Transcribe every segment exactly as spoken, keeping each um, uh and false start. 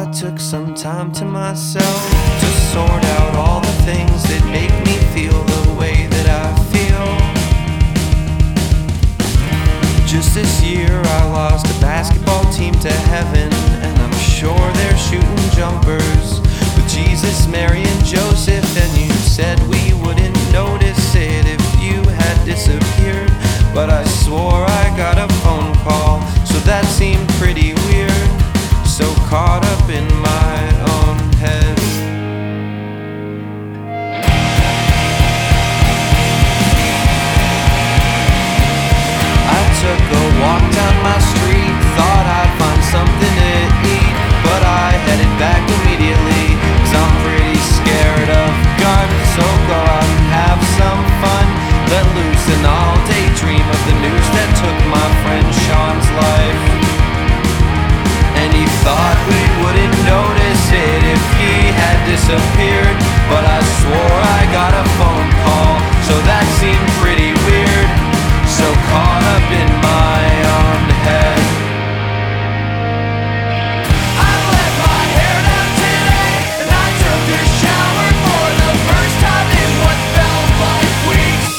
I took some time to myself to sort out all the things that make me feel the way that I feel. Just this year I lost a basketball team to heaven, and I'm sure they're shooting jumpers with Jesus, Mary, and Joseph. And you said we wouldn't notice it if you had disappeared, but I swore I got a phone call, so that seemed pretty weird. So caught up in my own head. I took a walk down my street, thought I'd find something to eat, but I headed back immediately, cause I'm pretty scared of guns. So go out and have some fun, let loose and I'll daydream of the news that took my friend Sean's life. And he thought we wouldn't notice it if he had disappeared, but I swore I got a phone call, so that seemed pretty weird. So caught up in my own head. I let my hair down today, and I took a shower for the first time in what felt like weeks.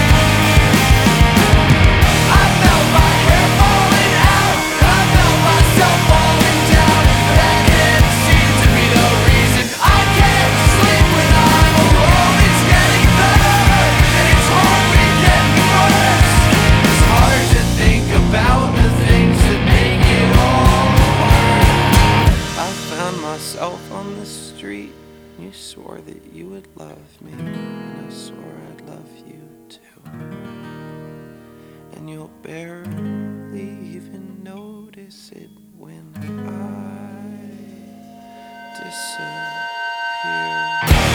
I felt my hair falling out, I felt myself falling down, and that didn't seem to be the reason I can't sleep when I'm alone. It's getting better, and it's hardly getting worse. It's hard to think about the things that make it all worse. I found myself on the street. You swore that you would love me, and I swore I'd love you too. And you'll barely even notice it when I disappear.